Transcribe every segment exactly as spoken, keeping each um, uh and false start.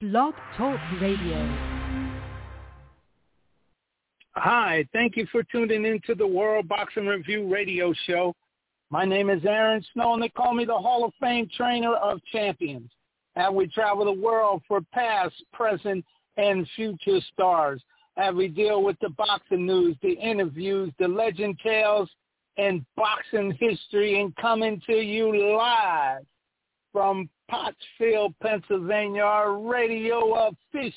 Blog Talk Radio. Hi, thank you for tuning into the World Boxing Review radio show. My name is Aaron Snow, and they call me the Hall of Fame Trainer of Champions. And we travel the world for past, present, and future stars. And we deal with the boxing news, the interviews, the legend tales, and boxing history, and coming to you live from Pottsville, Pennsylvania, our radio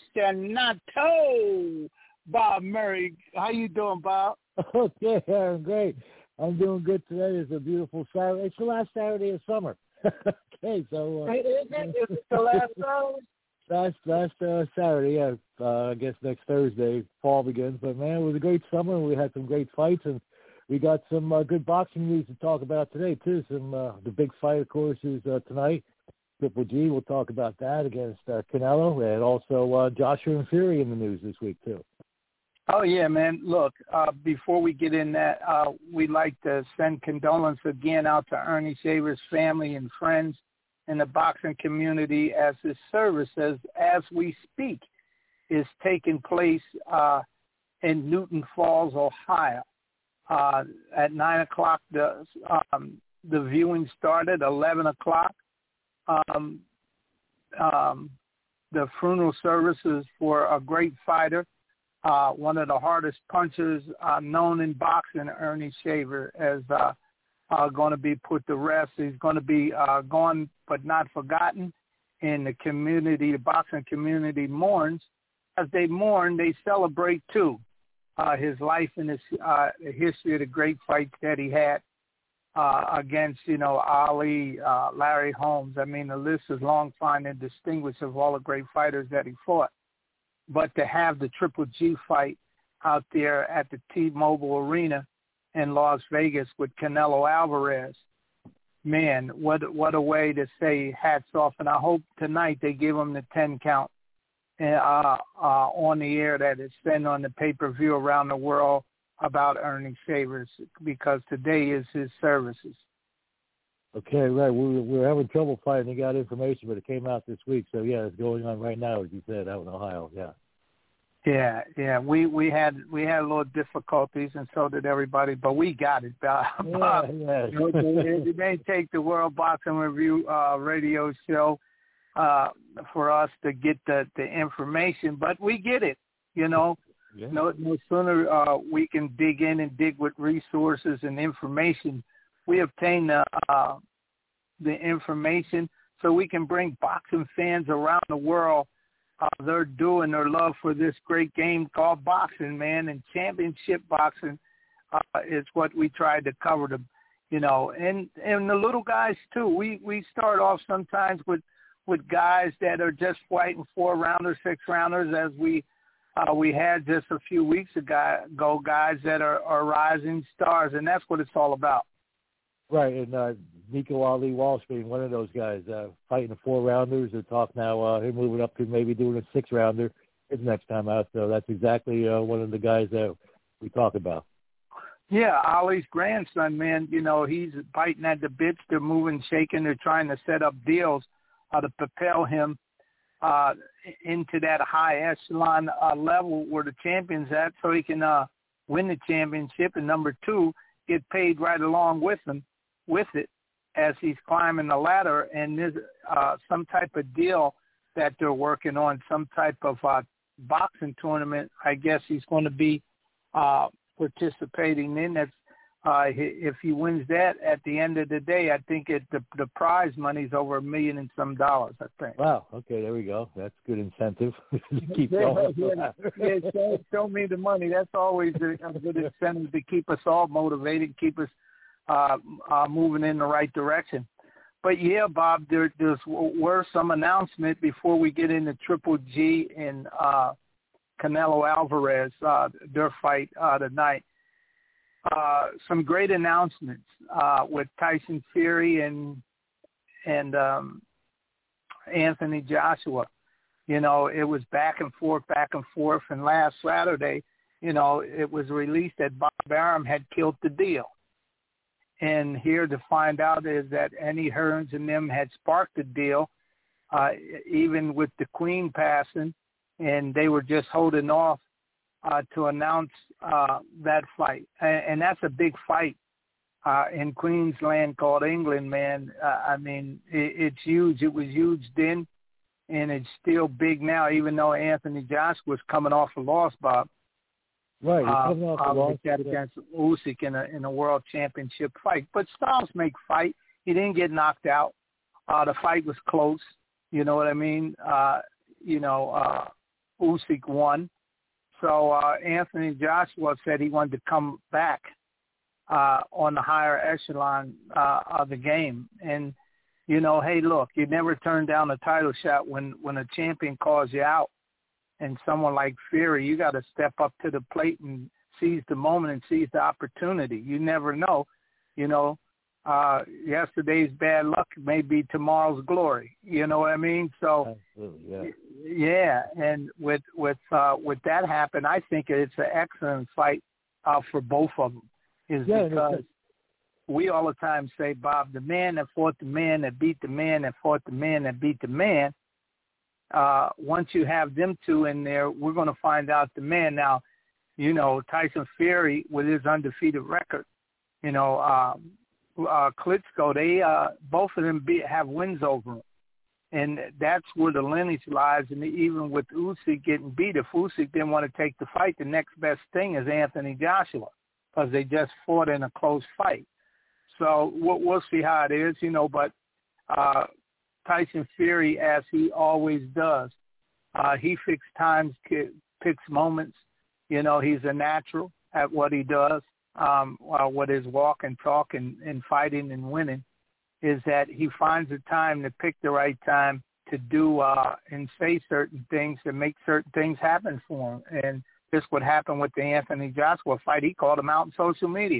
aficionado, Bob Murray. How you doing, Bob? Okay, Aaron, great. I'm doing good today. It's a beautiful Saturday. It's the last Saturday of summer. Okay, so... Uh, Is it? Is it the last Saturday? Last, last uh, Saturday, yeah. Uh, I guess next Thursday, fall begins. But, man, it was a great summer. We had some great fights, and we got some uh, good boxing news to talk about today, too. Some uh, the big fight, of course, is uh, tonight. Triple G, we'll talk about that against uh, Canelo, and also uh, Joshua and Fury in the news this week, too. Oh, yeah, man. Look, uh, before we get in that, uh, we'd like to send condolence again out to Ernie Shavers' family and friends in the boxing community as his service, as, as we speak, is taking place uh, in Newton Falls, Ohio. Uh, at nine o'clock, the, um, the viewing started, eleven o'clock. Um, um, the funeral services for a great fighter, uh, one of the hardest punchers uh, known in boxing, Ernie Shaver, is uh, uh, going to be put to rest. He's going to be uh, gone but not forgotten, and the community, the boxing community mourns. As they mourn, they celebrate, too, uh, his life and his uh, history of the great fights that he had. Uh, against, you know, Ali, uh, Larry Holmes. I mean, the list is long, fine, and distinguished of all the great fighters that he fought. But to have the Triple G fight out there at the T-Mobile Arena in Las Vegas with Canelo Alvarez, man, what what a way to say hats off. And I hope tonight they give him the ten count uh, uh, on the air that is sent on the pay-per-view around the world about Ernie Shavers, because today is his services. Okay, right. We were, we were having trouble finding. They got information, but it came out this week. So, yeah, it's going on right now, as you said, out in Ohio, yeah. Yeah, yeah. We, we had we had a little difficulties, and so did everybody, but we got it, Bob. Yeah, yeah. It, it may take the World Boxing Review uh, radio show uh, for us to get the, the information, but we get it, you know. Yeah. No, no sooner uh, we can dig in and dig with resources and information, we obtain the, uh, the information so we can bring boxing fans around the world uh, their due and their love for this great game called boxing, man. And championship boxing uh, is what we tried to cover, the, you know, and, and the little guys too. We we start off sometimes with, with guys that are just fighting four-rounders, six-rounders, as we Uh, we had just a few weeks ago guys that are, are rising stars, and that's what it's all about. Right, and uh, Nico Ali Walsh being one of those guys, uh, fighting the four-rounders. They talk now uh, him moving up to maybe doing a six-rounder his next time out, so that's exactly uh, one of the guys that we talk about. Yeah, Ali's grandson, man, you know, he's biting at the bits. They're moving, shaking. They're trying to set up deals uh, to propel him uh, into that high echelon uh, level where the champion's at, so he can uh, win the championship, and number two, get paid right along with him, with it, as he's climbing the ladder. And there's uh, some type of deal that they're working on, some type of uh, boxing tournament, I guess he's going to be uh, participating in. That's Uh, if he wins that, at the end of the day, I think it, the the prize money is over a million and some dollars, I think. Wow. Okay, there we go. That's good incentive. Keep going. yeah, yeah, show, show me the money. That's always a, a good incentive to keep us all motivated, keep us uh, uh, moving in the right direction. But, yeah, Bob, there there's, were some announcement before we get into Triple G and uh, Canelo Alvarez, uh, their fight uh, tonight. Uh, some great announcements uh, with Tyson Fury and and um, Anthony Joshua. You know, it was back and forth, back and forth. And last Saturday, you know, it was released that Bob Arum had killed the deal. And here to find out is that Eddie Hearns and them had sparked the deal uh, even with the Queen passing, and they were just holding off uh, to announce uh, that fight. And, and that's a big fight uh, in Queensland called England, man. Uh, I mean, it, it's huge. It was huge then, and it's still big now, even though Anthony Joshua's coming off a loss, Bob. Right, he's uh, coming off a uh, loss against Usyk in a in a world championship fight. But styles make fight. He didn't get knocked out. Uh, the fight was close. You know what I mean? Uh, you know, uh, Usyk won. So uh, Anthony Joshua said he wanted to come back uh, on the higher echelon uh, of the game. And, you know, hey, look, you never turn down a title shot when, when a champion calls you out. And someone like Fury, you got to step up to the plate and seize the moment and seize the opportunity. You never know. You know, uh, yesterday's bad luck may be tomorrow's glory. You know what I mean? So, Absolutely, yeah. Yeah, and with with uh, with that happen, I think it's an excellent fight uh, for both of them. Is yeah, because we all the time say, Bob, the man that fought the man that beat the man that fought the man that beat the man. Uh, once you have them two in there, we're going to find out the man. Now, you know, Tyson Fury with his undefeated record, you know, uh, uh, Klitschko, they uh, both of them be, have wins over him. And that's where the lineage lies. And even with Usyk getting beat, if Usyk didn't want to take the fight, the next best thing is Anthony Joshua because they just fought in a close fight. So we'll, we'll see how it is, you know, but uh, Tyson Fury, as he always does, uh, he fixes times, picks moments. You know, he's a natural at what he does, um, uh, with his walk and talk and, and fighting and winning, is that he finds the time to pick the right time to do uh, and say certain things and make certain things happen for him. And this would happen with the Anthony Joshua fight. He called him out on social media.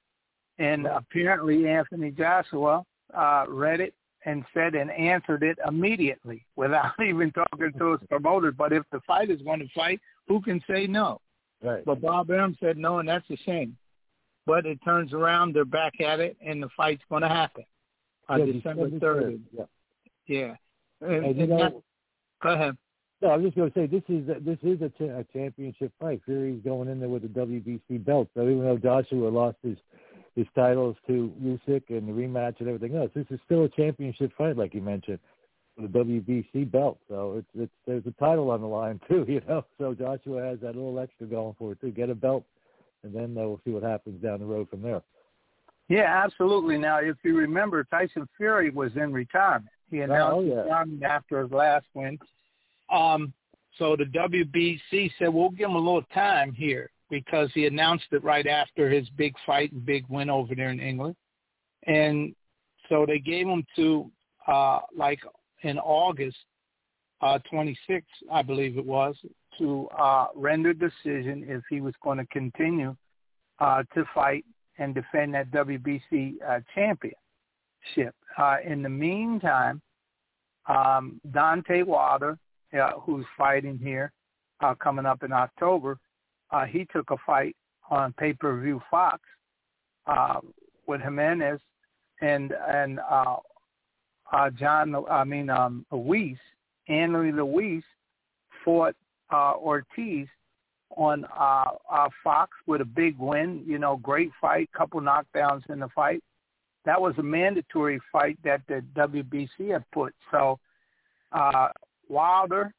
And apparently Anthony Joshua uh, read it and said and answered it immediately without even talking to his promoter. But if the fight is going to fight, who can say no? Right. But Bob Arum said no, and that's a shame. But it turns around, they're back at it, and the fight's going to happen. Uh, yeah, December third. Yeah. Yeah. And, and, and know, that, go ahead. No, I'm just going to say this is a, this is a, ch- a championship fight. Fury's going in there with a W B C belt. So even though Joshua lost his his titles to Usyk and the rematch and everything else, this is still a championship fight, like you mentioned, with a W B C belt. So it's it's there's a title on the line too, you know. So Joshua has that little extra going for it too. Get a belt, and then uh, we'll see what happens down the road from there. Yeah, absolutely. Now, if you remember, Tyson Fury was in retirement. He announced oh, yeah. retirement after his last win. Um, so the W B C said, we'll give him a little time here because he announced it right after his big fight and big win over there in England. And so they gave him to, uh, like in August uh, twenty-sixth, I believe it was, to uh, render decision if he was going to continue uh, to fight and defend that W B C uh, championship. Uh, in the meantime, um, Deontay Wilder, uh, who's fighting here uh, coming up in October, uh, he took a fight on pay-per-view Fox uh, with Jimenez and and uh, uh, John. I mean um, Luis, Anthony Luis fought uh, Ortiz on uh, uh, Fox with a big win, you know, great fight, couple knockdowns in the fight. That was a mandatory fight that the W B C had put. So uh, Wilder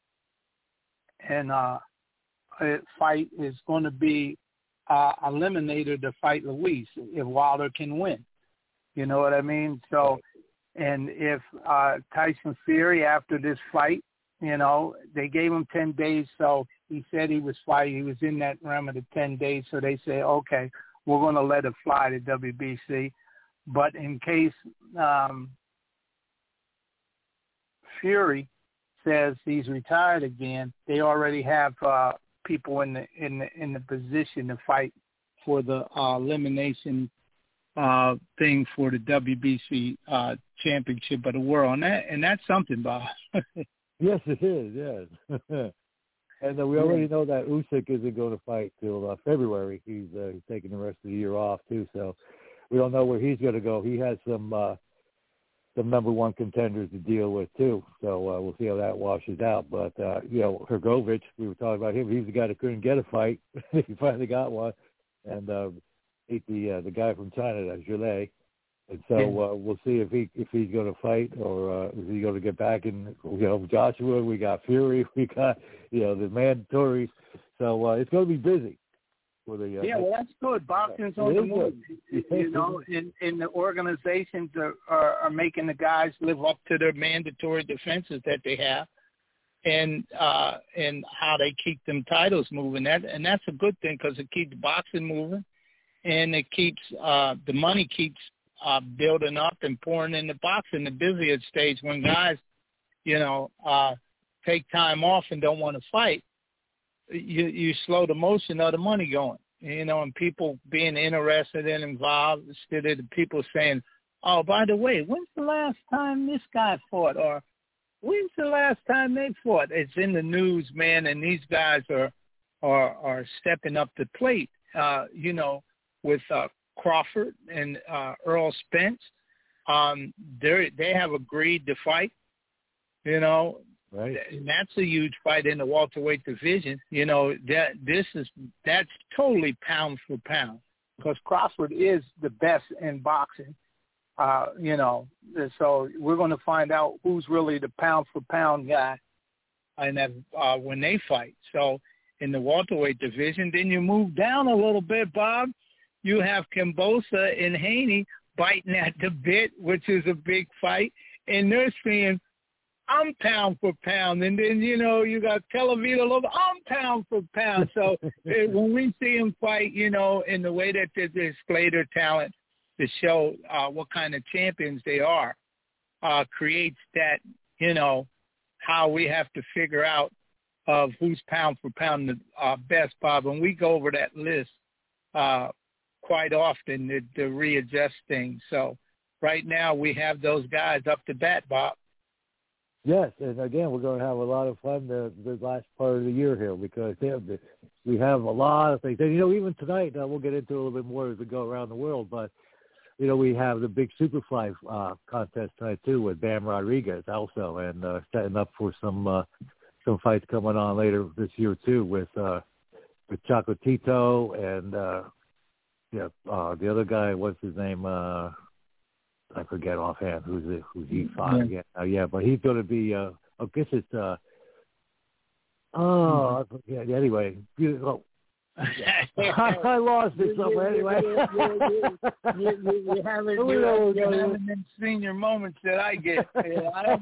and uh, a fight is going to be uh, eliminated to fight Luis if Wilder can win. You know what I mean? So, and if uh, Tyson Fury after this fight, you know, they gave him ten days, so he said he was fighting. He was in that realm of the ten days, so they say, okay, we're going to let it fly to W B C. But in case um, Fury says he's retired again, they already have uh, people in the in the in the position to fight for the uh, elimination uh, thing for the W B C uh, championship of the world, and that and that's something, Bob. Yes, it is, yes. And uh, we already know that Usyk isn't going to fight till uh, February. He's, uh, he's taking the rest of the year off, too, so we don't know where he's going to go. He has some uh, some number one contenders to deal with too. So uh, we'll see how that washes out. But uh, you know, Hrgovic, we were talking about him. He's the guy that couldn't get a fight. He finally got one, and uh, beat the uh, the guy from China, that Gillet. And so uh, we'll see if he if he's going to fight or uh, is he going to get back. And you know, Joshua, we got Fury, we got you know the mandatories. So uh, it's going to be busy. For the, uh, yeah, well, that's good. Boxing's on the move. You know, and, and the organizations are, are, are making the guys live up to their mandatory defenses that they have, and uh, and how they keep them titles moving. That and that's a good thing because it keeps boxing moving, and it keeps uh, the money keeps uh, building up and pouring into boxing. The busiest stage when guys, you know, uh, take time off and don't want to fight. You you slow the motion of the money going, you know, and people being interested and involved instead of the people saying, oh, by the way, when's the last time this guy fought? Or when's the last time they fought? It's in the news, man, and these guys are are, are stepping up the plate, uh, you know, with uh, Crawford and uh, Earl Spence. Um, they they have agreed to fight, you know. Right. And that's a huge fight in the welterweight division. You know, that this is that's totally pound for pound because Crawford is the best in boxing. Uh, you know, so we're going to find out who's really the pound for pound guy, and that uh, when they fight. So in the welterweight division, then you move down a little bit, Bob. You have Kambosa and Haney biting at the bit, which is a big fight, and they're saying, I'm pound for pound. And then, you know, you got Telavita Lopez, I'm pound for pound. So when we see them fight, you know, in the way that they display their talent to show uh, what kind of champions they are, uh, creates that, you know, how we have to figure out of who's pound for pound the uh, best, Bob. And we go over that list uh, quite often to, to readjust things. So right now we have those guys up to bat, Bob. Yes, and again, we're going to have a lot of fun the, the last part of the year here because they have the, we have a lot of things. And, you know, even tonight, uh, we'll get into a little bit more as we go around the world, but, you know, we have the big Superfly uh, contest tonight, too, with Bam Rodriguez also, and uh, setting up for some uh, some fights coming on later this year, too, with uh, with Chocolatito and, uh, yeah, uh, the other guy, what's his name, uh I forget offhand who's the, who's he fought again. Uh, yeah, but he's going to be. Uh, I guess it's. Uh, oh, I forget. Anyway, oh. I, I lost it somewhere. Anyway, you haven't having them senior moments that I get. Yeah, I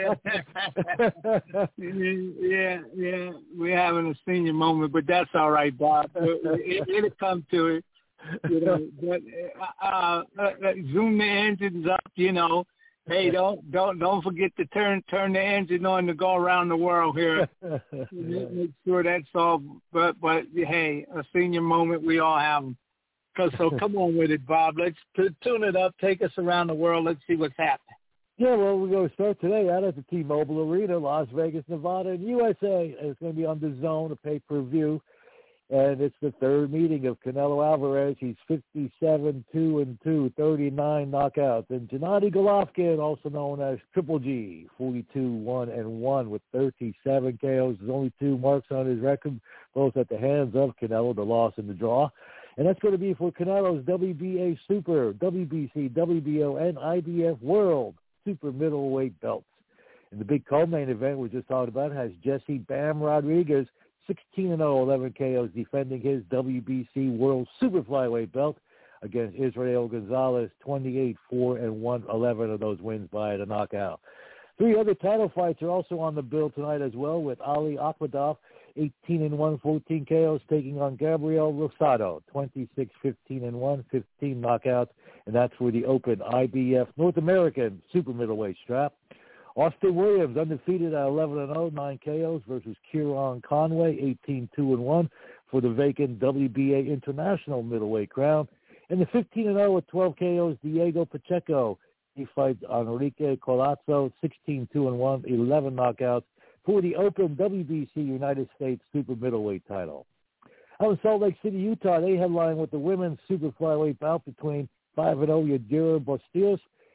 understand. yeah, yeah, we're having a senior moment, but that's all right, Bob. It, it'll come to it. You know, but, uh, uh, zoom the engines up. You know, hey, don't don't don't forget to turn turn the engine on to go around the world here. Make sure that's all. But but hey, a senior moment, we all have them. Cause so come on with it, Bob. Let's t- tune it up. Take us around the world. Let's see what's happening. Yeah, well, we're going to start today out at the T-Mobile Arena, Las Vegas, Nevada, and U S A. It's going to be on the Zone, a pay-per-view. And it's the third meeting of Canelo Alvarez. He's fifty-seven, two and two, thirty-nine knockouts. And Gennady Golovkin, also known as Triple G, forty-two, one and one with thirty-seven K Os. There's only two marks on his record, both at the hands of Canelo, the loss and the draw. And that's going to be for Canelo's W B A Super, W B C, W B O, and I B F World Super Middleweight belts. And the big co-main event we just talked about has Jesse Bam Rodriguez, sixteen and oh, eleven K Os, defending his W B C World Super Flyweight belt against Israel Gonzalez, twenty-eight, four and one, eleven of those wins by the knockout. Three other title fights are also on the bill tonight as well, with Ali Akhmadov, eighteen and one, fourteen K Os, taking on Gabriel Rosado, twenty-six, fifteen and one, fifteen knockouts, and that's for the Open I B F North American Super Middleweight strap. Austin Williams, undefeated at eleven and oh, nine K Os versus Kieran Conway, eighteen, two and one for the vacant W B A International Middleweight crown. And the fifteen and oh with twelve K Os, Diego Pacheco. He fights Enrique Colazzo, sixteen, two and one, eleven knockouts for the Open W B C United States Super Middleweight title. Out in Salt Lake City, Utah, they headline with the women's Super Flyweight bout between five and oh Yadira Bustillos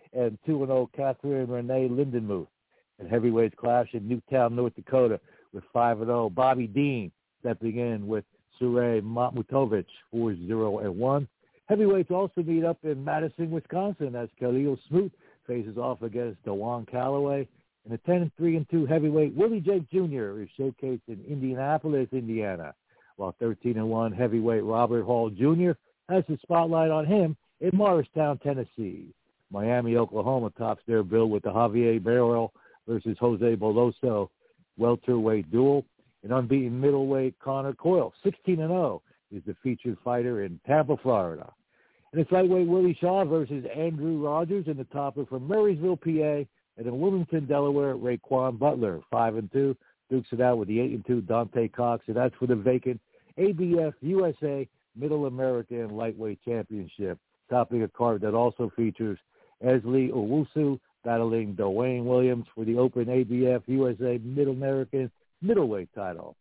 and two and oh Catherine Renee Lindenmuth. And heavyweights clash in Newtown, North Dakota with five and oh Bobby Dean stepping in with Suraj Mahmutovic four zero and one. Heavyweights also meet up in Madison, Wisconsin as Khalil Smoot faces off against Dewan Calloway. And the ten three and two heavyweight Willie Jake Junior is showcased in Indianapolis, Indiana, while thirteen and one heavyweight Robert Hall Junior has the spotlight on him in Morristown, Tennessee. Miami, Oklahoma tops their bill with the Javier Barrel versus Jose Boloso welterweight duel. An unbeaten middleweight Connor Coyle, sixteen and oh, is the featured fighter in Tampa, Florida. And it's lightweight Willie Shaw versus Andrew Rogers in the topper from Murraysville, P A, and in Wilmington, Delaware, Raekwon Butler, five and two, dukes it out with the eight and two Dante Cox, and that's for the vacant A B F U S A Middle American Lightweight Championship, topping a card that also features Esley Owusu battling Dwayne Williams for the Open A B F U S A Middle American Middleweight title.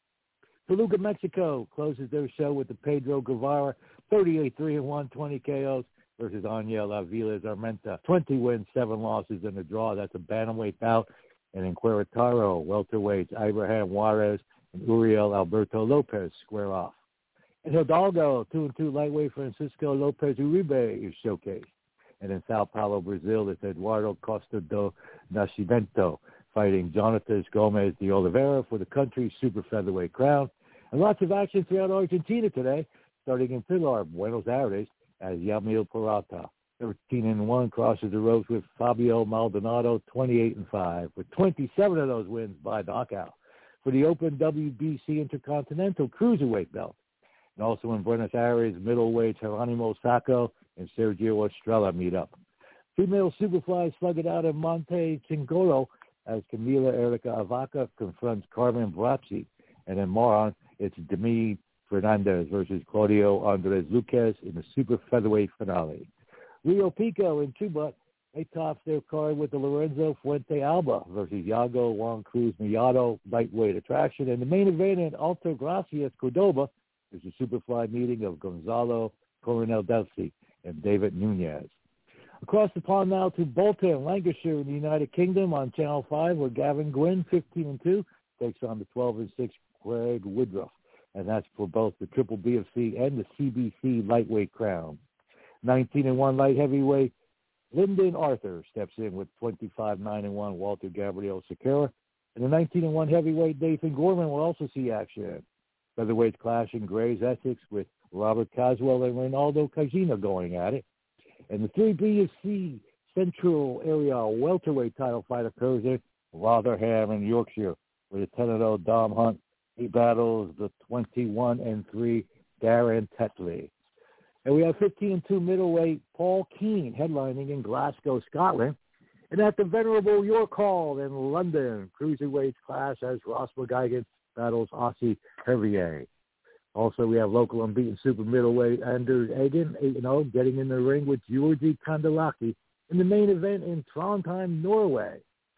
Toluca, Mexico closes their show with the Pedro Guevara thirty-eight three and one, twenty K Os versus Aniel Aviles Armenta, twenty wins, seven losses in a draw. That's a bantamweight bout. And in Querétaro, welterweights Abraham Juarez and Uriel Alberto Lopez square off. In Hidalgo, two and two lightweight Francisco Lopez Uribe is showcased. And in Sao Paulo, Brazil, it's Eduardo Costa do Nascimento fighting Jonatas Gomez de Oliveira for the country's super featherweight crown. And lots of action throughout Argentina today, starting in Pilar, Buenos Aires, as Yamil Peralta, thirteen and one, crosses the ropes with Fabio Maldonado, twenty-eight and five, with twenty-seven of those wins by knockout for the Open W B C Intercontinental Cruiserweight belt. And also in Buenos Aires, middleweight Geronimo Sacco and Sergio Estrella meet up. Female Superfly slug it out in Monte Chingolo as Camila Erica Avaca confronts Carmen Brazzi. And in Moron, it's Demi Fernandez versus Claudio Andres Luquez in the super featherweight finale. Rio Pico in Chubut, they tops their card with the Lorenzo Fuente Alba versus Yago Juan Cruz Millado lightweight attraction. And the main event in Alto Gracias, Cordoba, is the Superfly meeting of Gonzalo Coronel Delcy and David Nunez. Across the pond now to Bolton, Lancashire in the United Kingdom on Channel five, where Gavin Gwynn, fifteen and two, takes on the twelve and six Craig Woodruff. And that's for both the Triple B F C and the C B C lightweight crown. nineteen and one light heavyweight Lyndon Arthur steps in with twenty-five nine and one Walter Gabriel Sequeira. And the nineteen and one heavyweight Nathan Gorman will also see action. Featherweights clash in Grays, Essex, with Robert Caswell and Ronaldo Cagina going at it. And the three B F C Central Area welterweight title fight occurs in Rotherham in Yorkshire, with a ten and oh Dom Hunt. He battles the twenty-one and three Darren Tetley. And we have fifteen and two middleweight Paul Keane headlining in Glasgow, Scotland. And at the venerable York Hall in London, cruiserweights clash as Ross McGuigan battles Aussie Hervier. Also, we have local unbeaten super middleweight Anders Egan, eight and oh, getting in the ring with Georgi Kandelaki in the main event in Trondheim, Norway.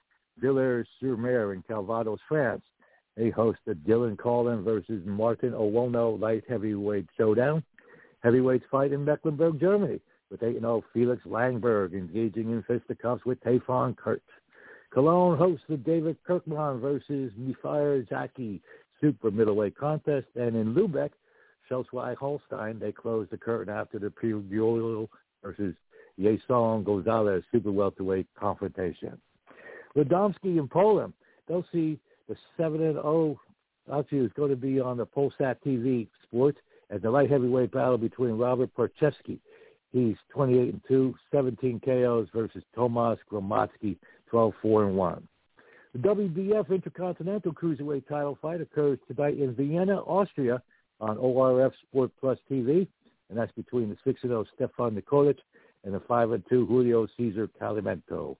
Villers-sur-Mer in Calvados, France. They host the Dylan Collin versus Martin Owono light heavyweight showdown. Heavyweights fight in Mecklenburg, Germany, with eight and oh Felix Langberg engaging in fisticuffs with Tefon Kurt. Cologne hosts the David Kirkman versus Mifair Zaki super middleweight contest. And in Lubeck, Schleswig-Holstein, they close the curtain after the Pugliolo versus Jason Gonzalez super welterweight confrontation. Radomski in Poland, they'll see the seven and oh, actually it's going to be on the Polsat T V Sports, as the light heavyweight battle between Robert Parchevsky. He's twenty-eight and two, seventeen K Os versus Tomasz Gromadsky, twelve four and one. The W B F Intercontinental Cruiserweight title fight occurs tonight in Vienna, Austria on O R F Sport Plus T V, and that's between the six and oh Stefan Nikolic and the five and two Julio Cesar Calimento.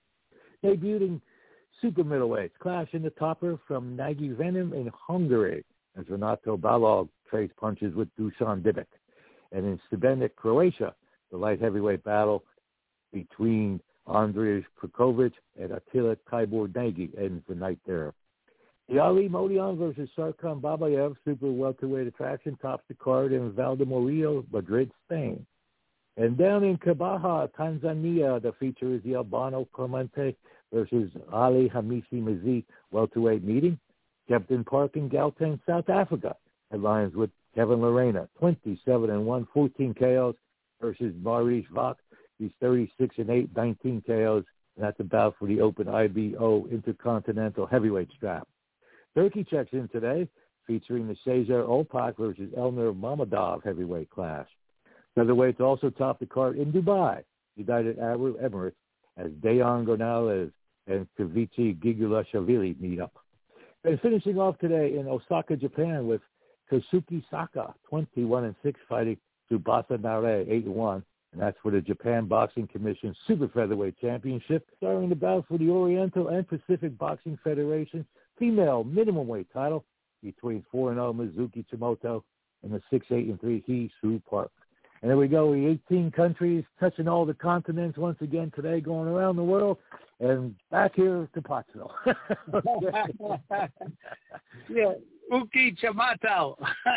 Debuting super middleweights clash in the topper from Nagy Venom in Hungary as Renato Balog trades punches with Dusan Dibic. And in Šibenik, Croatia, the light heavyweight battle between Andrej Krkovic and Attila Tibor Nagy ends the night there. The Ali Modion versus Sarkhan Babayev super welterweight attraction tops the card in Valdemorillo, Madrid, Spain. And down in Kabaha, Tanzania, the feature is the Albano Clemente versus Ali Hamisi Mazi welterweight meeting. Kempton Park in Gauteng, South Africa, headlines with Kevin Lorena, twenty-seven and one, fourteen K Os versus Maurice Vach. He's thirty-six and eight, nineteen K Os, and that's a bout for the Open I B O Intercontinental Heavyweight strap. Turkey checks in today, featuring the Cesar Opak versus Elner Mammadov heavyweight class. Featherweights also top the card in Dubai, United Arab Emirates, as Dejan Gonzalez and Kavichi Gigulashvili meet up. And finishing off today in Osaka, Japan, with Kosuke Saka, twenty-one and six, fighting Tsubasa Nare, eight and one, and that's for the Japan Boxing Commission Super Featherweight Championship, starting the bout for the Oriental and Pacific Boxing Federation female minimum weight title between four and oh Mizuki Chimoto and the six eight and three Hee Soo Park. And there we go, we eighteen countries, touching all the continents once again today, going around the world, and back here to Pottsville. Yeah, Uki Chamato.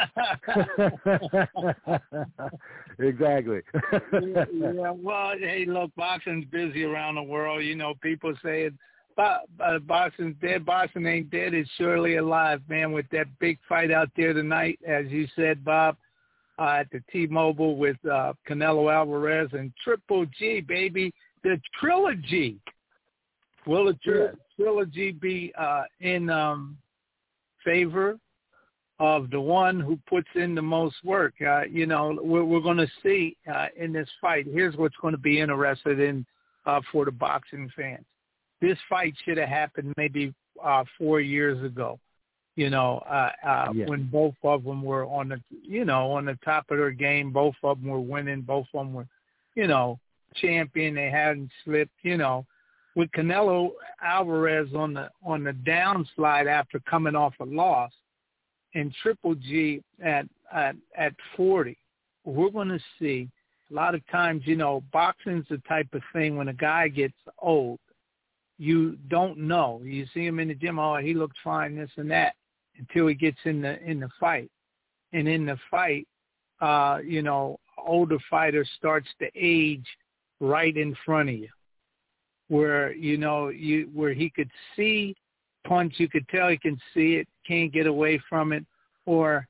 Exactly. yeah, yeah, well, hey, look, boxing's busy around the world. You know, people say it, uh, boxing's dead, boxing ain't dead, it's surely alive, man, with that big fight out there tonight, as you said, Bob. Uh, at the T-Mobile with uh, Canelo Alvarez and Triple G, baby, the trilogy. Will the tri- yeah. trilogy be uh, in um, favor of the one who puts in the most work? Uh, you know, we're, we're going to see uh, in this fight. Here's what's going to be interested in uh, for the boxing fans. This fight should have happened maybe uh, four years ago. You know, uh, uh, yeah. when both of them were on the, you know, on the top of their game, both of them were winning, both of them were, you know, champion. They hadn't slipped, you know. With Canelo Alvarez on the on the downslide after coming off a loss, and Triple G at at, at forty, we're going to see a lot of times, you know, boxing's the type of thing when a guy gets old, you don't know. You see him in the gym, oh, he looks fine, this and that, until he gets in the in the fight. And in the fight, uh, you know, older fighter starts to age right in front of you, where, you know, you where he could see punch, you could tell he can see it, can't get away from it, or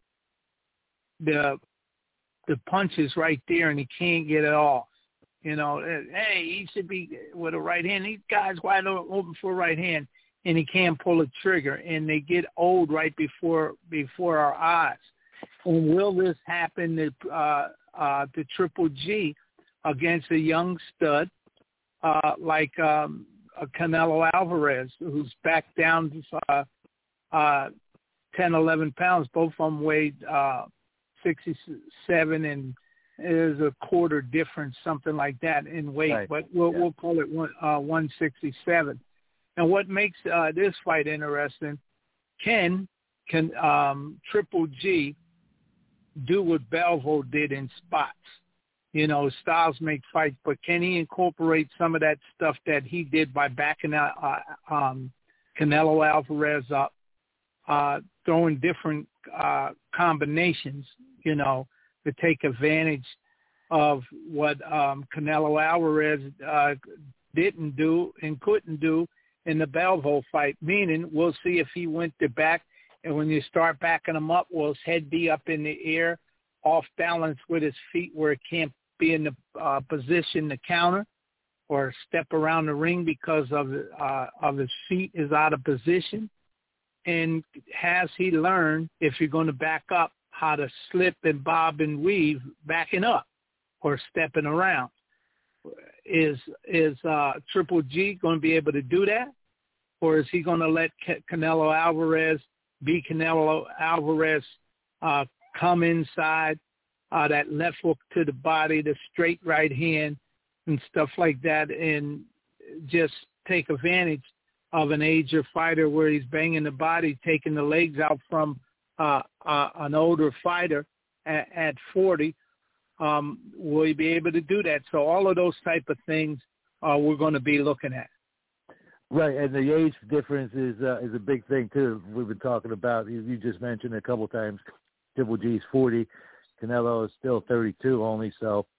the the punch is right there and he can't get it off. You know, hey, he should be with a right hand. These guys wide open for a right hand, and he can't pull a trigger, and they get old right before before our eyes. And will this happen to, uh, uh, to Triple G against a young stud uh, like um, Canelo Alvarez, who's back down uh, uh, ten, eleven pounds? Both of them weighed uh, sixty-seven, and there's a quarter difference, something like that, in weight. Right. But we'll, yeah. we'll call it one, uh, one sixty-seven. And what makes uh, this fight interesting, can can um, Triple G do what Belleville did in spots? You know, styles make fights, but can he incorporate some of that stuff that he did by backing out uh, um, Canelo Alvarez up, uh, throwing different uh, combinations, you know, to take advantage of what um, Canelo Alvarez uh, didn't do and couldn't do in the Belleville fight, meaning we'll see if he went to back, and when you start backing him up, will his head be up in the air, off balance with his feet where it can't be in the uh, position to counter or step around the ring because of, uh, of his feet is out of position? And has he learned, if you're going to back up, how to slip and bob and weave backing up or stepping around? Is is uh, Triple G going to be able to do that? Or is he going to let Canelo Alvarez be Canelo Alvarez, uh, come inside, uh, that left hook to the body, the straight right hand and stuff like that, and just take advantage of an aged fighter where he's banging the body, taking the legs out from uh, uh, an older fighter at, at forty? Um, will he be able to do that? So all of those type of things uh, we're going to be looking at. Right, and the age difference is uh, is a big thing too. We've been talking about. You, you just mentioned a couple times. Triple G's forty, Canelo is still thirty-two only. So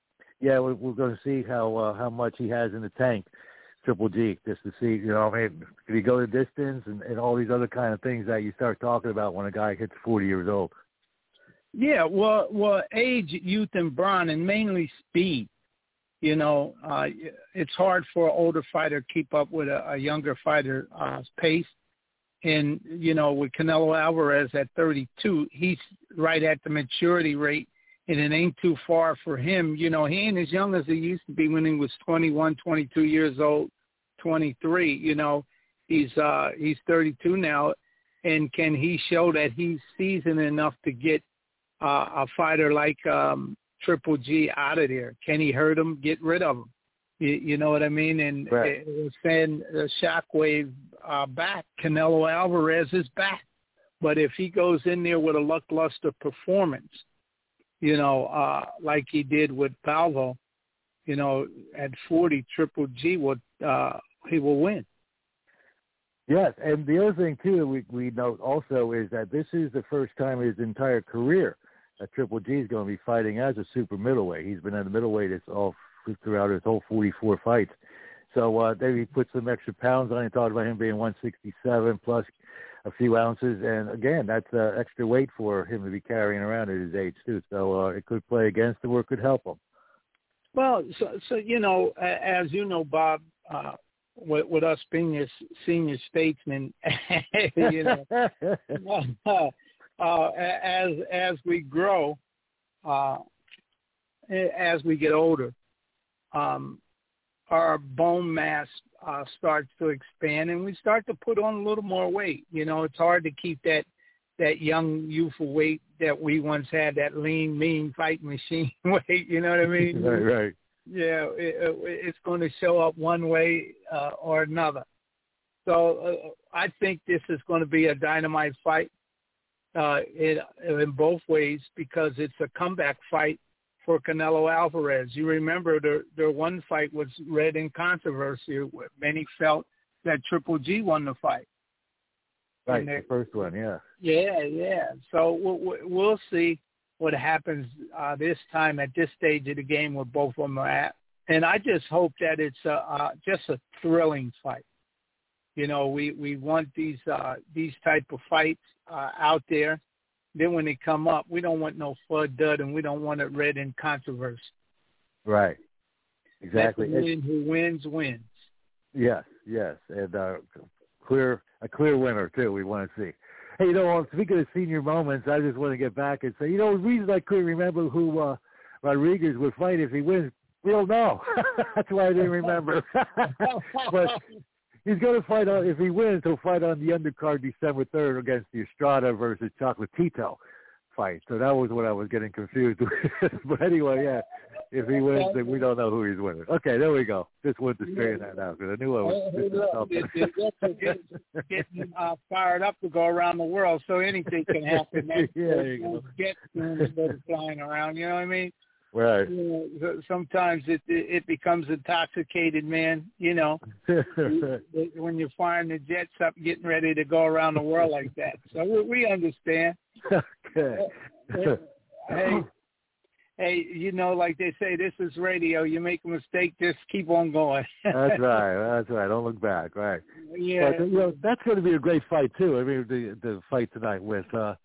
yeah, we're, we're going to see how uh, how much he has in the tank, Triple G, just to see, you know, I mean, can he go the distance and, and all these other kind of things that you start talking about when a guy hits forty years old. Yeah, well, well, age, youth, and brawn, and mainly speed. You know, uh, it's hard for an older fighter to keep up with a, a younger fighter's uh, pace. And, you know, with Canelo Alvarez at thirty-two, he's right at the maturity rate, and it ain't too far for him. You know, he ain't as young as he used to be when he was twenty-one, twenty-two years old, twenty-three. You know, he's uh, he's thirty-two now, and can he show that he's seasoned enough to get uh, a fighter like um, Triple G out of there? Can he hurt him, get rid of him? You, you know what I mean? And right. it, it send a shockwave uh, back. Canelo Alvarez is back. But if he goes in there with a lackluster performance, you know, uh, like he did with Palvo, you know, at forty, Triple G would uh, he will win. Yes, and the other thing too that we we note also is that this is the first time in his entire career that Triple G is going to be fighting as a super middleweight. He's been at the middleweight it's all throughout his whole forty-four fights. So uh, maybe he put some extra pounds on. He talked about him being one sixty-seven plus a few ounces, and again, that's uh, extra weight for him to be carrying around at his age too. So uh, it could play against him or it could help him. Well, so, so you know, as you know, Bob, uh, with, with us being a senior statesman, you know, uh, as as we grow, uh, as we get older, um, our bone mass uh, starts to expand, and we start to put on a little more weight. You know, it's hard to keep that that young, youthful weight that we once had, that lean, mean fight machine weight. You know what I mean? Right, right. Yeah, it, it's going to show up one way uh, or another. So uh, I think this is going to be a dynamite fight uh, in, in both ways because it's a comeback fight for Canelo Alvarez. You remember their, their one fight was read in controversy. Many felt that Triple G won the fight. Right, the first one, yeah. Yeah, yeah. So we'll, we'll see what happens uh, this time at this stage of the game where both of them are at. And I just hope that it's a, uh, just a thrilling fight. You know, we, we want these uh, these type of fights uh, out there. Then when they come up, we don't want no flood dud, and we don't want it read in controversy. Right. Exactly. Let the win, who wins, wins. Yes, yes. And uh, clear a clear winner, too, we want to see. Hey, you know, speaking of senior moments, I just want to get back and say, you know, the reason I couldn't remember who uh, Rodriguez would fight if he wins, we don't know. That's why I didn't remember. But he's going to fight on, if he wins, he'll fight on the undercard December third against the Estrada versus Chocolatito fight. So that was what I was getting confused with. But anyway, yeah, if he wins, then we don't know who he's winning. Okay, there we go. Just wanted to straighten that out because I knew I was missing something. Getting, getting uh, fired up to go around the world, so anything can happen. That, yeah, there you go. Get flying around, you know what I mean? Right. You know, sometimes it it becomes intoxicated, man. You know, when you're firing the jets up, getting ready to go around the world like that. So we, we understand. Okay. Hey, hey, you know, like they say, this is radio. You make a mistake, just keep on going. That's right. That's right. Don't look back. Right. Yeah. But, you know, that's going to be a great fight too. I mean, the the fight tonight with. Uh,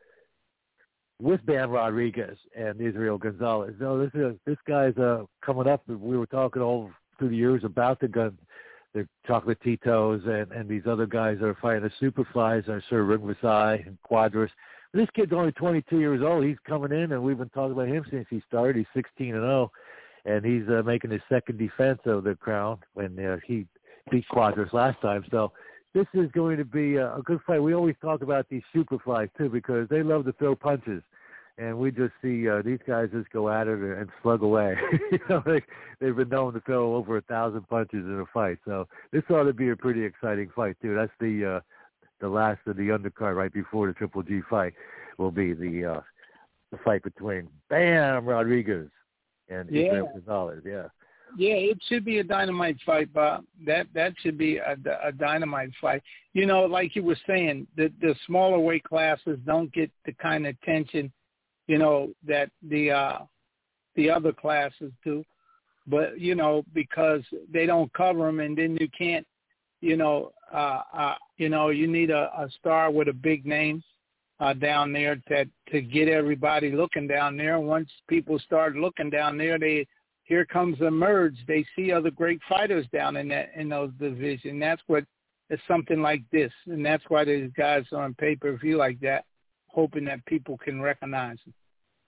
with Bam Rodriguez and Israel Gonzalez. No, this is this guy's uh, coming up. We were talking all through the years about the gun, the Chocolatitos and, and these other guys that are fighting the Superflies, are Sir Ring Vasai and Quadras. But this kid's only twenty-two years old. He's coming in, and we've been talking about him since he started. He's sixteen and oh, and he's uh, making his second defense of the crown when uh, he beat Quadras last time. So this is going to be a, a good fight. We always talk about these Superflies, too, because they love to throw punches. And we just see uh, these guys just go at it and slug away. you know, they, they've been known to throw over a thousand punches in a fight. So this ought to be a pretty exciting fight, too. That's the uh, the last of the undercard right before the Triple G fight will be the uh, the fight between Bam Rodriguez and yeah. Israel Gonzalez. Yeah. Yeah, it should be a dynamite fight, Bob. That that should be a, a dynamite fight. You know, like you were saying, the the smaller weight classes don't get the kind of attention, you know, that the uh, the other classes do. but you know, because they don't cover them, and then you can't, you know, uh, uh, you know, you need a, a star with a big name uh, down there to to get everybody looking down there. Once people start looking down there, they here comes the merge. They see other great fighters down in that in those divisions. That's what it's something like this, and that's why these guys are on pay-per-view like that, hoping that people can recognize them.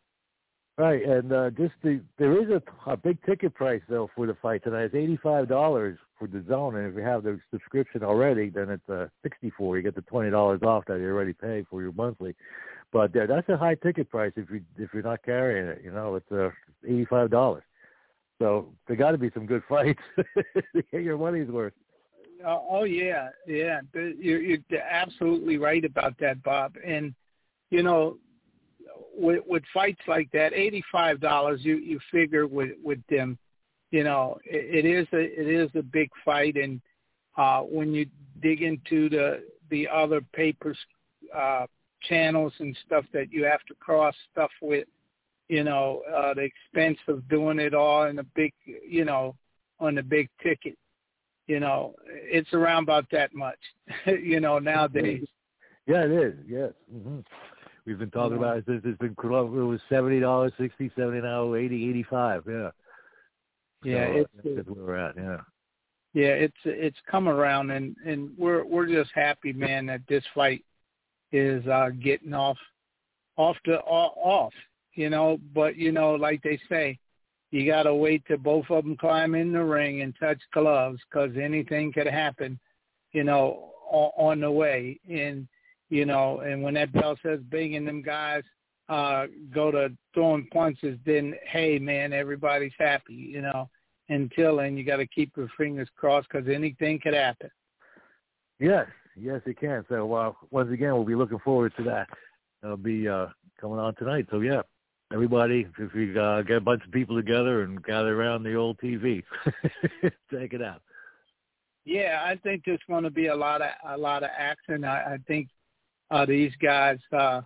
Right, and uh, just the there is a, a big ticket price though for the fight tonight. It's eighty-five dollars for the zone, and if you have the subscription already, then it's uh, sixty-four. You get the twenty dollars off that you already paid for your monthly. But uh, that's a high ticket price if you if you're not carrying it. You know, it's uh, eighty-five dollars. So there got to be some good fights to get your money's worth. Oh, oh yeah, yeah. You're, you're absolutely right about that, Bob. And you know, with, with fights like that, eighty-five dollars, you, you figure with, with them, you know, it, it is a it is a big fight, and uh, when you dig into the the other papers, uh, channels and stuff that you have to cross stuff with, you know, uh, the expense of doing it all in a big, you know, on the big ticket, you know, it's around about that much, you know, nowadays. Yeah, it is. Yes. Mm-hmm. We've been talking about it since it's been, it was seventy dollars, sixty, seventy now, eighty, eighty-five. Yeah. Yeah. So, it's, uh, that's where we're at. Yeah. Yeah. It's, it's come around, and, and we're, we're just happy, man, that this fight is uh, getting off, off the, off, you know, but, you know, like they say, you got to wait till both of them climb in the ring and touch gloves, because anything could happen, you know, on, on the way. And, you know, and when that bell says bing and them guys uh, go to throwing punches, then, hey, man, everybody's happy, you know. Until then, you got to keep your fingers crossed, because anything could happen. Yes, yes, it can. So, uh, once again, we'll be looking forward to that. It'll be uh, coming on tonight. So, yeah, everybody, if we uh, get a bunch of people together and gather around the old T V, check it out. Yeah, I think there's going to be a lot of a lot of action. I, I think uh, these guys, uh,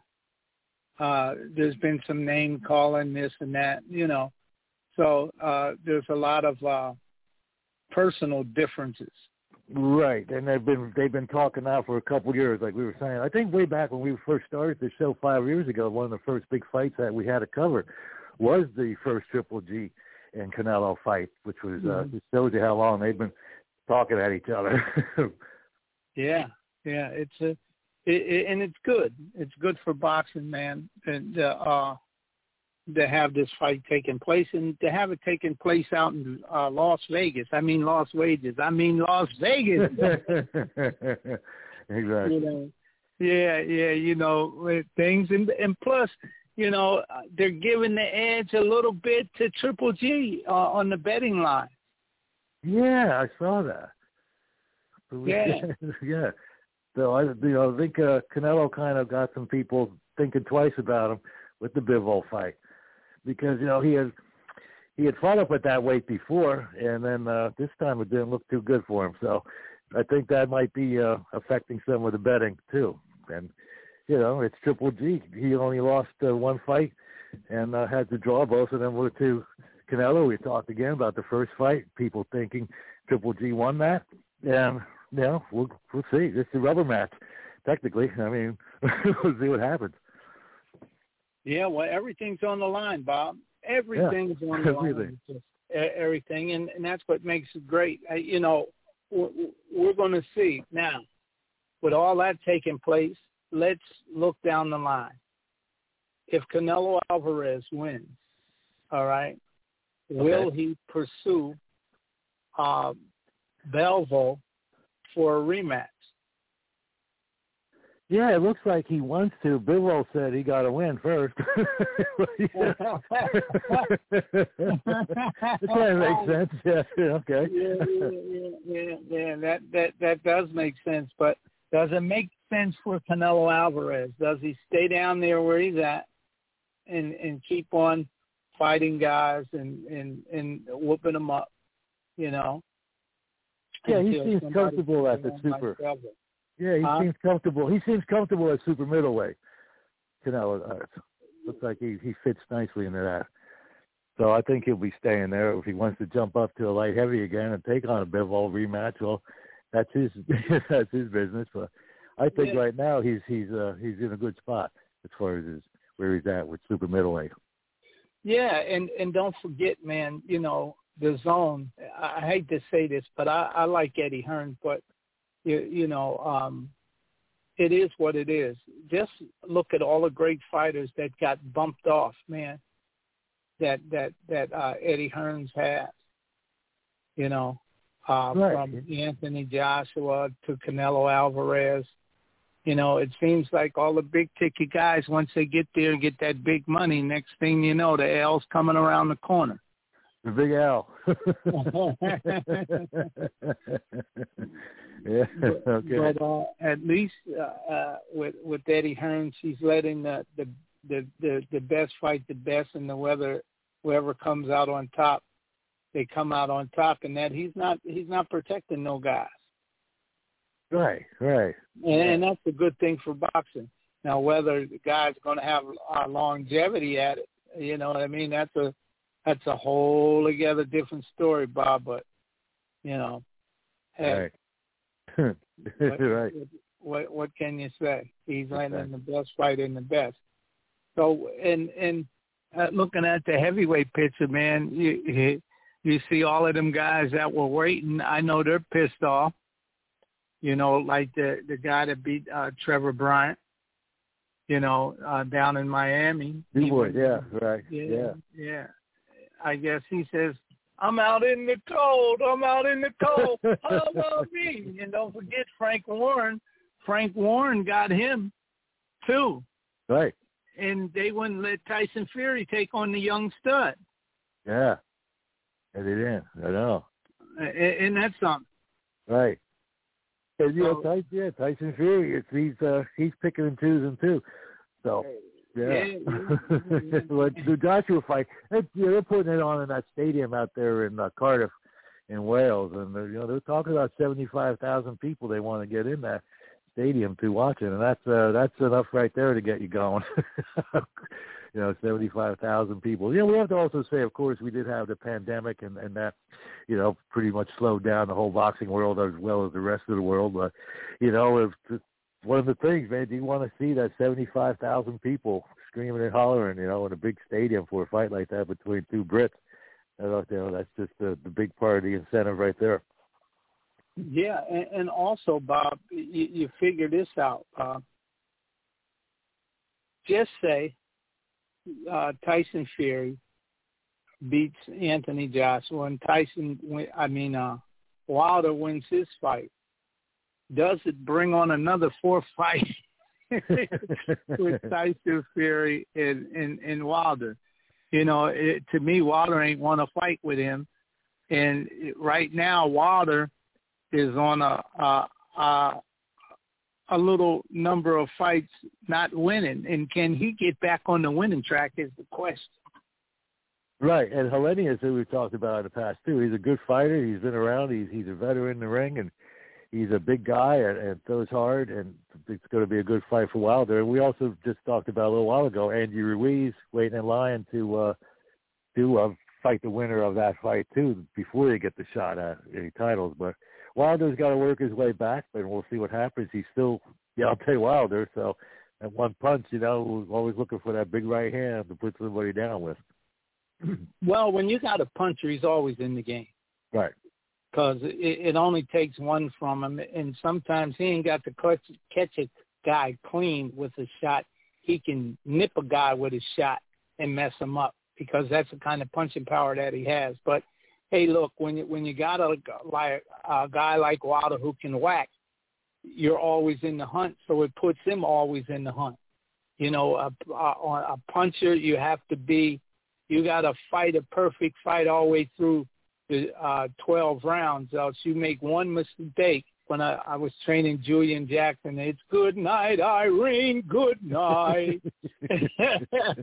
uh, there's been some name calling, this and that, you know. So uh, there's a lot of uh, personal differences. Right, and they've been they've been talking now for a couple of years, like we were saying. I think way back when we first started the show five years ago, one of the first big fights that we had to cover was the first Triple G and Canelo fight, which was mm-hmm. uh, just shows you how long they've been talking at each other. yeah, yeah, it's a, it, it, and it's good. It's good for boxing, man, and uh, uh, to have this fight taking place, and to have it taking place out in uh, Las Vegas. I mean Las Vegas. I mean Las Vegas. Exactly. You know, yeah, yeah. You know, with things, and and plus, you know, they're giving the edge a little bit to Triple G uh, on the betting line. Yeah, I saw that. Yeah, yeah. So I, you know, I think uh, Canelo kind of got some people thinking twice about him with the Bivol fight, because you know he had he had fought up at that weight before, and then uh, this time it didn't look too good for him. So I think that might be uh, affecting some of the betting too. And you know, it's Triple G. He only lost uh, one fight and uh, had to draw. Both of them were to Canelo. We talked again about the first fight. People thinking Triple G won that, and you know, we'll we'll see. It's a rubber match, technically. I mean, we'll see what happens. Yeah, well, everything's on the line, Bob. Everything's yeah, on the everything. line. Just everything, and, and that's what makes it great. Uh, you know, we're, we're going to see now. With all that taking place, let's look down the line. If Canelo Alvarez wins, all right, okay. will he pursue uh, Bivol for a rematch? Yeah, it looks like he wants to. Bivol said he got to win first. That kind of makes sense. Yeah. Okay. Yeah, yeah, yeah, yeah. That that that does make sense. But does it make sense for Canelo Alvarez? Does he stay down there where he's at and and keep on fighting guys and and and whooping them up? You know. Yeah, he seems comfortable at the super. Yeah, he huh? seems comfortable. He seems comfortable at super middleweight. Canelo uh, looks like he, he fits nicely into that. So I think he'll be staying there. If he wants to jump up to a light heavy again and take on a Bivol rematch, well, that's his that's his business. But I think yeah. right now he's he's uh, he's in a good spot as far as his, where he's at with super middleweight. Yeah, and, and don't forget, man, you know, the zone. I, I hate to say this, but I, I like Eddie Hearn, but, you, you know, um, it is what it is. Just look at all the great fighters that got bumped off, man, that that, that uh, Eddie Hearns has, you know, uh, right. from Anthony Joshua to Canelo Alvarez. You know, it seems like all the big-ticket guys, once they get there and get that big money, next thing you know, the L's coming around the corner. The big L. yeah. But, okay. but uh, at least uh, uh, with with Eddie Hearns, he's letting the, the the the the best fight the best, and the whether whoever comes out on top, they come out on top, and that he's not he's not protecting no guys. Right, right. And, and that's a good thing for boxing. Now, whether the guy's going to have uh, longevity at it, you know what I mean? That's a that's a whole together different story, Bob. But you know, hey, right, what, right. What what can you say? He's letting the best fight in the best. So, and and uh, looking at the heavyweight picture, man, you, you you see all of them guys that were waiting. I know they're pissed off. You know, like the the guy that beat uh, Trevor Bryant, you know, uh, down in Miami. He would, yeah, right, yeah, yeah, yeah. I guess he says, "I'm out in the cold. I'm out in the cold. How about me?" And don't forget Frank Warren. Frank Warren got him too, right. And they wouldn't let Tyson Fury take on the young stud. Yeah, and they didn't. I know. And, and that's something, right? And, yeah, so, Tyson, yeah, Tyson Fury, it's, he's uh, he's picking and choosing too. So, yeah. yeah, yeah, yeah. But the Joshua fight, they, yeah, they're putting it on in that stadium out there in uh, Cardiff, in Wales, and they're, you know they're talking about seventy-five thousand people they want to get in that stadium to watch it, and that's uh, that's enough right there to get you going. You know, seventy-five thousand people. Yeah, we have to also say, of course, we did have the pandemic, and, and that, you know, pretty much slowed down the whole boxing world as well as the rest of the world. But, you know, if, one of the things, man, do you want to see that seventy-five thousand people screaming and hollering, you know, in a big stadium for a fight like that between two Brits? I don't know, that's just the, the big part of the incentive right there. Yeah, and, and also, Bob, you, you figure this out. Uh, just say uh, Tyson Fury beats Anthony Joshua, and Tyson, I mean, uh, Wilder wins his fight. Does it bring on another fourth fight with Tyson Fury and, and, and Wilder? You know, it, to me, Wilder ain't want to fight with him. And it, right now, Wilder is on a, a, a a little number of fights not winning. And can he get back on the winning track is the question. Right, and Helenius, who we've talked about in the past, too, he's a good fighter. He's been around. He's he's a veteran in the ring, and he's a big guy and, and throws hard, and it's going to be a good fight for Wilder. And we also just talked about a little while ago, Andy Ruiz waiting in line to uh, to uh, fight the winner of that fight, too, before they get the shot at any titles. But Wilder's got to work his way back, and we'll see what happens. He's still, yeah, I'll tell you, Wilder, so at one punch, you know, always looking for that big right hand to put somebody down with. Well, when you got a puncher, he's always in the game. Right. Because it, it only takes one from him, and sometimes he ain't got to catch, catch a guy clean with a shot. He can nip a guy with his shot and mess him up because that's the kind of punching power that he has. But, hey, look, when you, when you got a, like, a guy like Wilder who can whack, you're always in the hunt, so it puts him always in the hunt. You know, a, a, a puncher, you have to be, you got to fight a perfect fight all the way through the uh, twelve rounds, else you make one mistake. When I, I was training Julian Jackson, it's good night, Irene, good night. yeah,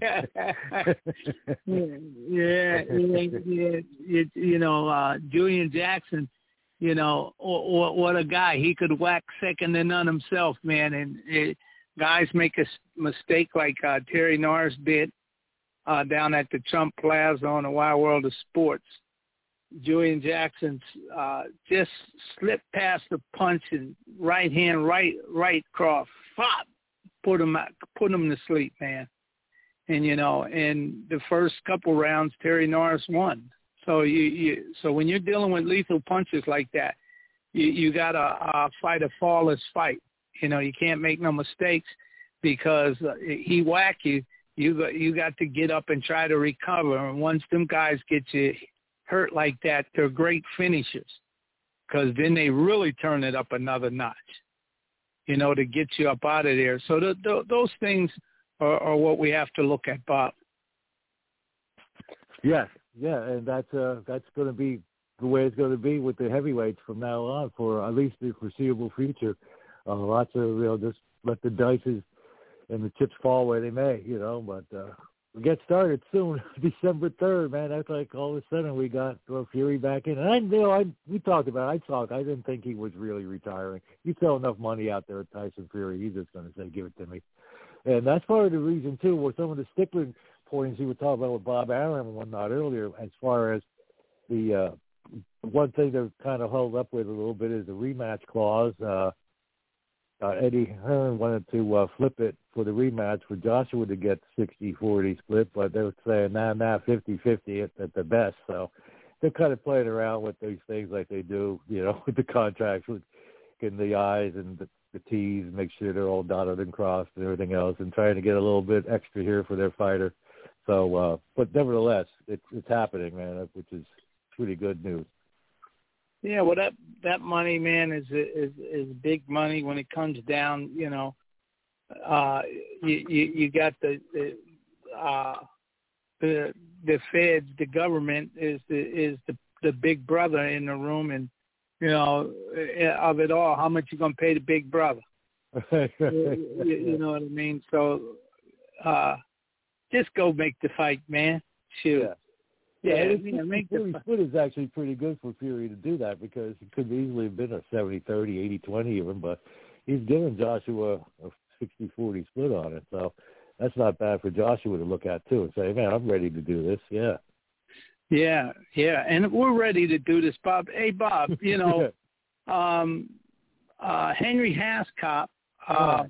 yeah, yeah, it, you know, uh, Julian Jackson, you know, what, what a guy. He could whack second to none himself, man. And it, guys make a mistake like uh, Terry Norris did. uh, down at the Trump Plaza on the Wide World of Sports. Julian Jackson uh, just slipped past the punch and right hand, right right cross, fop, put him out, put him to sleep, man. And you know, in the first couple rounds, Terry Norris won. So you, you so when you're dealing with lethal punches like that, you, you got to uh, fight a flawless fight. You know, you can't make no mistakes because uh, he whack you. You got you got to get up and try to recover. And once them guys get you hurt like that, they're great finishers because then they really turn it up another notch. You know, to get you up out of there. So the, the, those things are, are what we have to look at, Bob. Yes, yeah, and that's uh, that's going to be the way it's going to be with the heavyweights from now on for at least the foreseeable future. Uh, lots of, you know, just let the dices and the chips fall where they may, you know. But uh, we get started soon, December third, man. That's like all of a sudden we got uh, Fury back in. And I, you know, I we talked about it. I talked. I didn't think he was really retiring. You throw enough money out there at Tyson Fury, he's just going to say, give it to me. And that's part of the reason, too, where some of the stickling points you were talking about with Bob Arum and whatnot earlier, as far as the uh, one thing they're kind of held up with a little bit is the rematch clause. Uh, uh, Eddie Hearn wanted to uh, flip it for the rematch for Joshua to get sixty forty split, but they were saying, nah, nah, fifty-fifty at, at the best. So they're kind of playing around with these things like they do, you know, with the contracts, with getting the I's and the, the T's, make sure they're all dotted and crossed and everything else, and trying to get a little bit extra here for their fighter. So, uh, but nevertheless, it's it's happening, man, which is pretty good news. Yeah, well, that that money, man, is is is big money when it comes down. You know, uh, you, you you got the the, uh, the the feds, the government is the is the the big brother in the room, and you know, of it all, how much you gonna pay the big brother? you, you know what I mean? So, uh, just go make the fight, man. Shoot. Yeah. Yeah, yeah, yeah, make the split is actually pretty good for Fury to do that because it could easily have been a seventy thirty, eighty twenty even, but he's given Joshua a sixty forty split on it. So that's not bad for Joshua to look at, too, and say, man, I'm ready to do this. Yeah. Yeah, yeah, and we're ready to do this, Bob. Hey, Bob, you know, um, uh, Henry Haskop uh,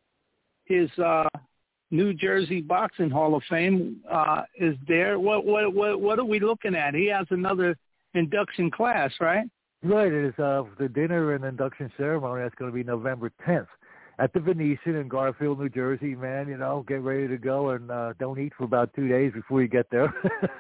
is uh, New Jersey Boxing Hall of Fame uh, is there. What what what what are we looking at? He has another induction class, right? Right. It is uh, the dinner and induction ceremony. That's going to be November tenth at the Venetian in Garfield, New Jersey. Man, you know, get ready to go and uh, don't eat for about two days before you get there.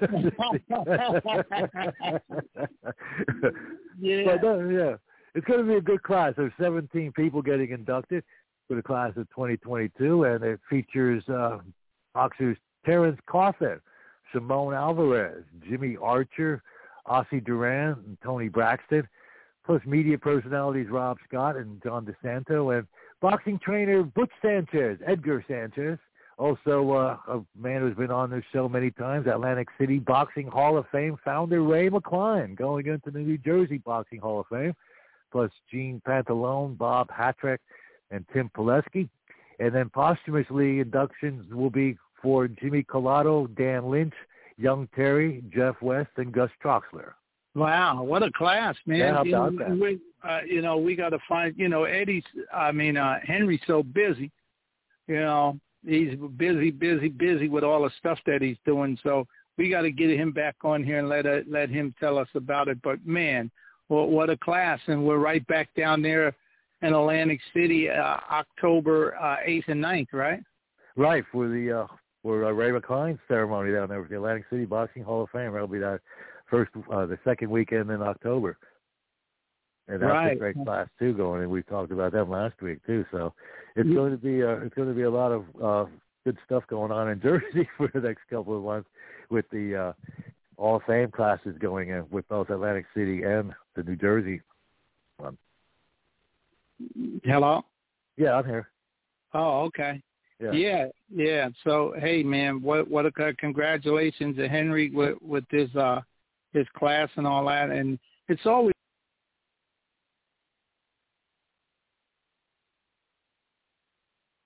yeah, but, uh, yeah, it's going to be a good class. There's seventeen people getting inducted for the class of twenty twenty-two, and it features uh, boxers Terrence Coffin, Simone Alvarez, Jimmy Archer, Ossie Duran, and Tony Braxton, plus media personalities Rob Scott and John DeSanto, and boxing trainer Butch Sanchez, Edgar Sanchez, also uh, a man who's been on this show many times, Atlantic City Boxing Hall of Fame founder Ray McCline, going into the New Jersey Boxing Hall of Fame, plus Gene Pantalone, Bob Hatrick, and Tim Pileski. And then posthumously inductions will be for Jimmy Collado, Dan Lynch, Young Terry, Jeff West, and Gus Troxler. Wow, what a class, man. Yeah, how you, know, about that? we, uh, you know, we got to find, you know, Eddie's, I mean, uh, Henry's so busy, you know, he's busy, busy, busy with all the stuff that he's doing. So we got to get him back on here and let uh, let him tell us about it. But, man, well, what a class. And we're right back down there in Atlantic City, uh, October uh, eighth and ninth, right? Right, for the uh, for uh, Ray McCline's ceremony down there with the Atlantic City Boxing Hall of Fame. That'll be that first, uh, the second weekend in October. And that's right. a great class, too, going, and we talked about them last week, too. So it's yeah. going to be uh, it's going to be a lot of uh, good stuff going on in Jersey for the next couple of months with the uh, Hall of Fame classes going in with both Atlantic City and the New Jersey one. Hello? Yeah, I'm here. Oh, okay. Yeah, yeah. yeah. So, hey, man, what what a congratulations to Henry with with his uh his class and all that, and it's always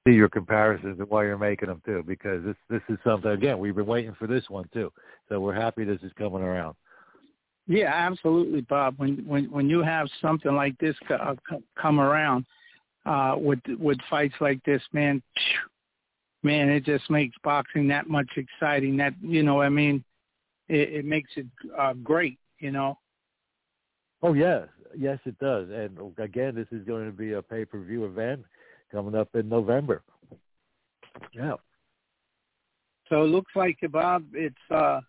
see your comparisons and why you're making them too, because this this is something, again, we've been waiting for this one too. So we're happy this is coming around. Yeah, absolutely, Bob. When when when you have something like this co- come around uh, with with fights like this, man, man, it just makes boxing that much exciting. That you know, I mean, it, it makes it uh, great. You know. Oh yes, yes it does. And again, this is going to be a pay-per-view event coming up in November. Yeah. So it looks like, Bob, it's uh,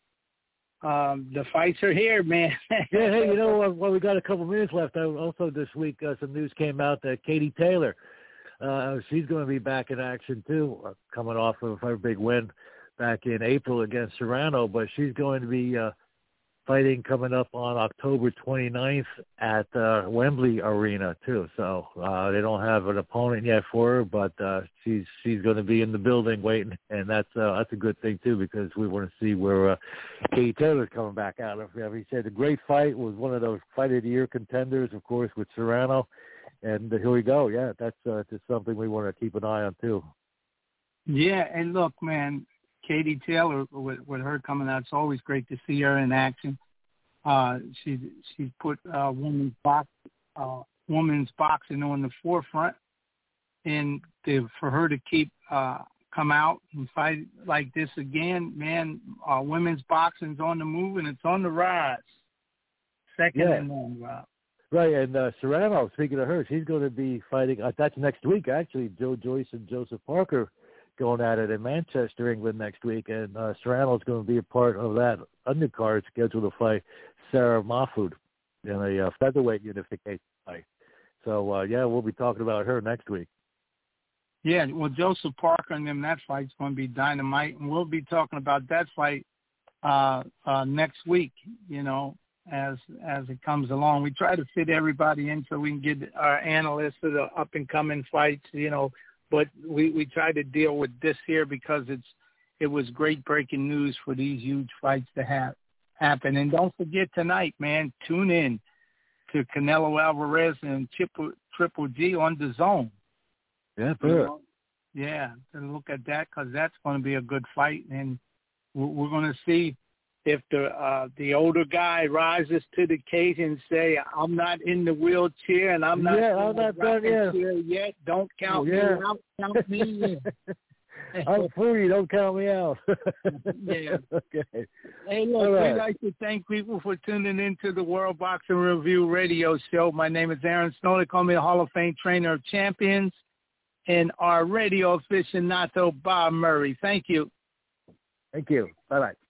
um, the fights are here, man. Yeah, hey, you know, uh, well, we got a couple minutes left. Uh, also this week, uh, some news came out that Katie Taylor, uh, she's going to be back in action too, uh, coming off of her big win back in April against Serrano, but she's going to be uh, fighting coming up on October twenty-ninth at uh, Wembley Arena too. So uh, they don't have an opponent yet for her, but uh, she's she's going to be in the building waiting, and that's uh, that's a good thing too, because we want to see where uh, Katie Taylor's coming back out of. I mean, he said a great fight, was one of those fight of the year contenders, of course, with Serrano, and here we go. Yeah, that's uh, just something we want to keep an eye on too. Yeah, and look, man, Katie Taylor, with, with her coming out, it's always great to see her in action. Uh, she she's put uh, women's box uh, women's boxing on the forefront, and to, for her to keep uh, come out and fight like this again, man, uh, women's boxing's on the move and it's on the rise. Second yeah. and one, Rob. Right, and uh, Serrano, speaking of her, she's going to be fighting. Uh, that's next week, actually. Joe Joyce and Joseph Parker going at it in Manchester, England next week, and uh, Serrano's going to be a part of that undercard scheduled to fight Sarah Mahfoud in a uh, featherweight unification fight. So, uh, yeah, we'll be talking about her next week. Yeah, well, Joseph Parker and them, that fight's going to be dynamite, and we'll be talking about that fight uh, uh, next week, you know, as as it comes along. We try to fit everybody in so we can get our analysts of the up-and-coming fights, you know, but we, we try to deal with this here because it's it was great breaking news for these huge fights to have happen. And don't forget tonight, man, tune in to Canelo Alvarez and Triple, Triple G on the Zone. Yeah, sure. You know? Yeah, to look at that because that's going to be a good fight. And we're, we're going to see if the uh, the older guy rises to the occasion and say, I'm not in the wheelchair and I'm not yeah, in the the yeah. chair yet. Don't count yeah. me out. Count me in. I'm free. Don't count me out. Yeah. Okay. Hey, look, right. we'd like to thank people for tuning into the World Boxing Review radio show. My name is Aaron Snow. They call me the Hall of Fame Trainer of Champions. And our radio aficionado, Bob Murray. Thank you. Thank you. Bye-bye.